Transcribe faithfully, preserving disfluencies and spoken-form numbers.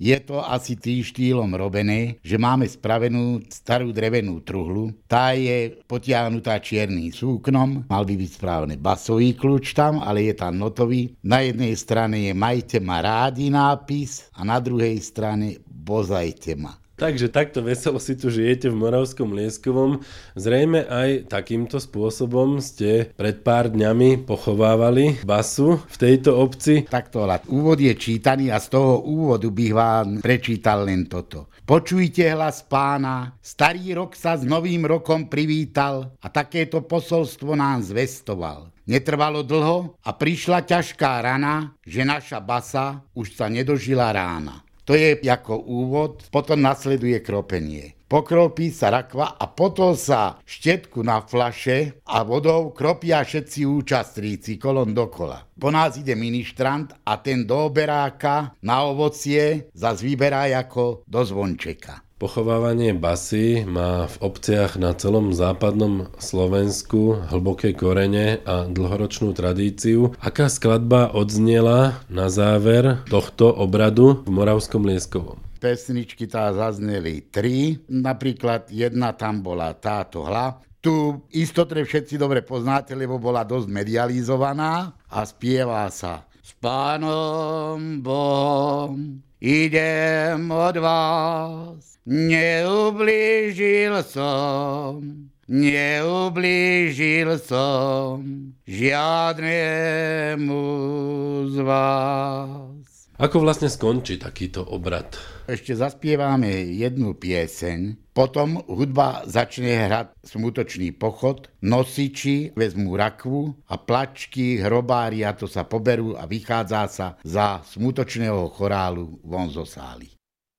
Je to asi tým štýlom robené, že máme spravenú starú drevenú truhlu. Tá je potiahnutá čiernym súknom, mal by byť správne basový kľúč tam, ale je tam notový. Na jednej strane je Majte ma rádi nápis a na druhej strane Bozajte ma. Takže takto veselo si tu žijete v Moravskom Lieskovom. Zrejme aj takýmto spôsobom ste pred pár dňami pochovávali basu v tejto obci. Takto, úvod je čítaný a z toho úvodu bych vám prečítal len toto. Počujte hlas pána, starý rok sa s novým rokom privítal a takéto posolstvo nám zvestoval. Netrvalo dlho a prišla ťažká rana, že naša basa už sa nedožila rána. To je ako úvod, potom nasleduje kropenie. Pokropí sa rakva a potom sa štetku na fľaše a vodou kropia všetci účastníci kolom dokola. Po nás ide ministrant a ten do oberáka na ovocie zas vyberá ako do zvončeka. Pochovávanie basy má v obciach na celom západnom Slovensku hlboké korene a dlhoročnú tradíciu. Aká skladba odznela na záver tohto obradu v Moravskom Lieskovom? Pesničky tá zazneli tri, napríklad jedna tam bola táto hla. Tu istotne všetci dobre poznáte, lebo bola dosť medializovaná a spieva sa S Pánom Bohom idem od vás. Neublížil som, neublížil som žiadnemu z vás. Ako vlastne skončí takýto obrad? Ešte zaspievame jednu pieseň, potom hudba začne hrať Smutočný pochod, nosiči vezmú rakvu a plačky, hrobári a to sa poberú a vychádza sa za smutočného chorálu von zo sály.